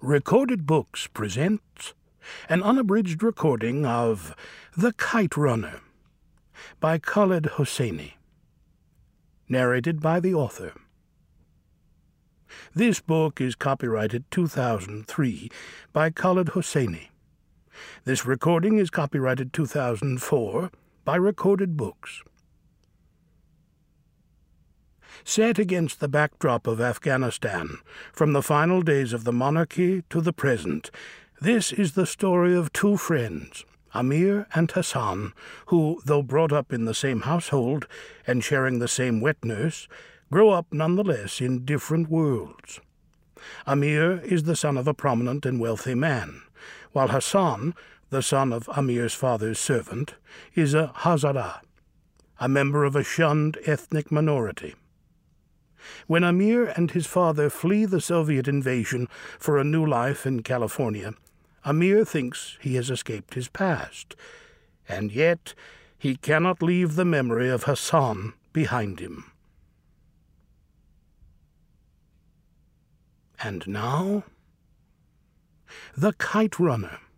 Recorded Books presents an unabridged recording of The Kite Runner by Khaled Hosseini, narrated by the author. This book is copyrighted 2003 by Khaled Hosseini. This recording is copyrighted 2004 by Recorded Books. Set against the backdrop of Afghanistan, from the final days of the monarchy to the present, this is the story of two friends, Amir and Hassan, who, though brought up in the same household and sharing the same wet nurse, grow up nonetheless in different worlds. Amir is the son of a prominent and wealthy man, while Hassan, the son of Amir's father's servant, is a Hazara, a member of a shunned ethnic minority. When Amir and his father flee the Soviet invasion for a new life in California, Amir thinks he has escaped his past, and yet he cannot leave the memory of Hassan behind him. And now, The Kite Runner